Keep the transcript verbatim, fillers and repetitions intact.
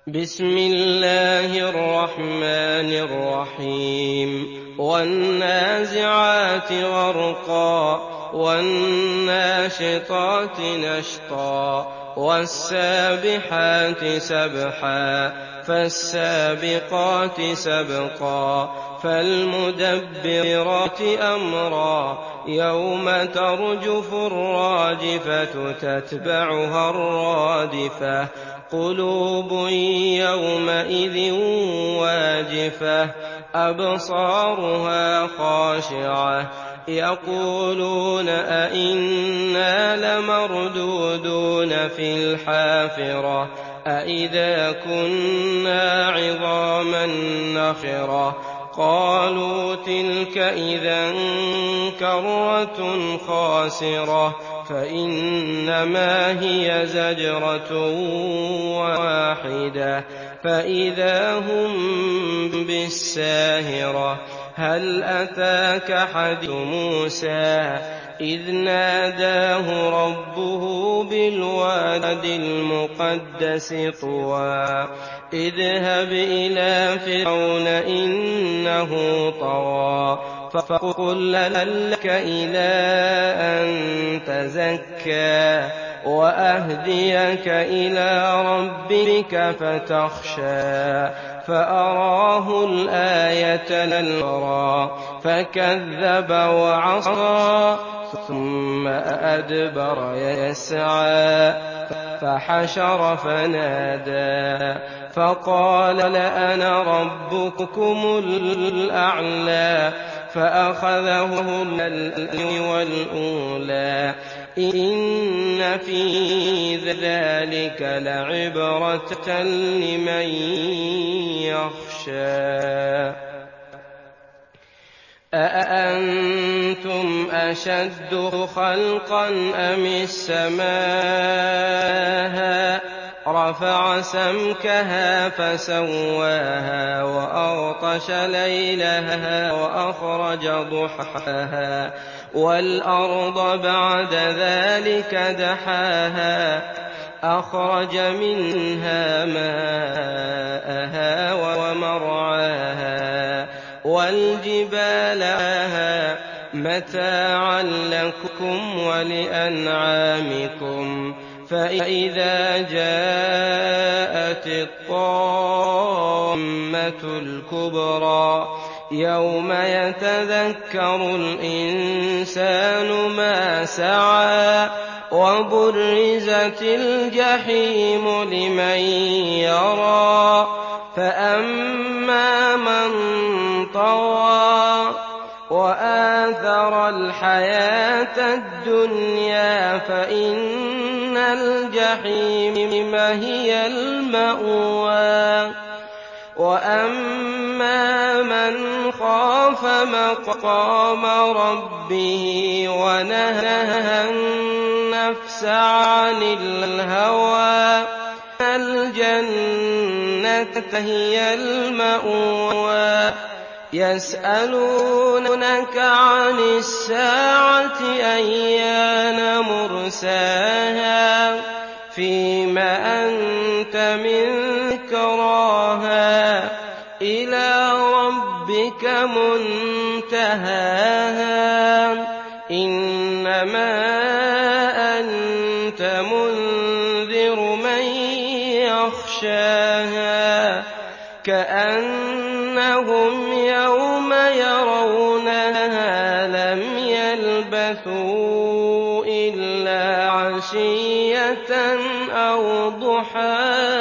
بسم الله الرحمن الرحيم والنازعات غرقا والناشطات نشطا والسابحات سبحا فالسابقات سبقا فالمدبرات أمرا يوم ترجف الراجفة تتبعها الرادفة قلوب يومئذ واجفة أبصارها خاشعة يقولون أئنا لمردودون في الحافرة أئذا كنا عظاما نخرة قالوا تلك إذا كرة خاسرة فإنما هي زجرة واحدة فإذا هم بالساهرة هل أتاك حديث موسى إذ ناداه ربه بالواد المقدس طوى اذهب إلى فرعون إنه طغى فقل لك إلى أن تزكى وأهديك إلى ربك فتخشى فأراه الآية الكبرى فكذب وعصى ثم أدبر يسعى فحشر فنادى فقال لأنا ربكم الأعلى فأخذه الأولى والأولى إن في ذلك لعبرة لمن يخشى أأنتم أشد خلقا أم السماء رفع سمكها فسواها وأغطش ليلها وأخرج ضحاها والأرض بعد ذلك دحاها أخرج منها ماءها ومرعاها والجبال أرساها متاعا لكم ولأنعامكم فإذا جاءت الطامة الكبرى يوم يتذكر الإنسان ما سعى وبرزت الجحيم لمن يرى فأما من طغى وآثر الحياة الدنيا فإن الجحيم هي المأوى وأما من خاف مقام ربه ونهى النفس عن الهوى الجنة هي المأوى يسألونك عن الساعة أيان مرساها فيم أنت من ذكراها إلى ربك منتهاها إنما أنت منذر من يخشاها كأنهم يوم يرونها لم يلبثوا إلا عشية أو ضحاها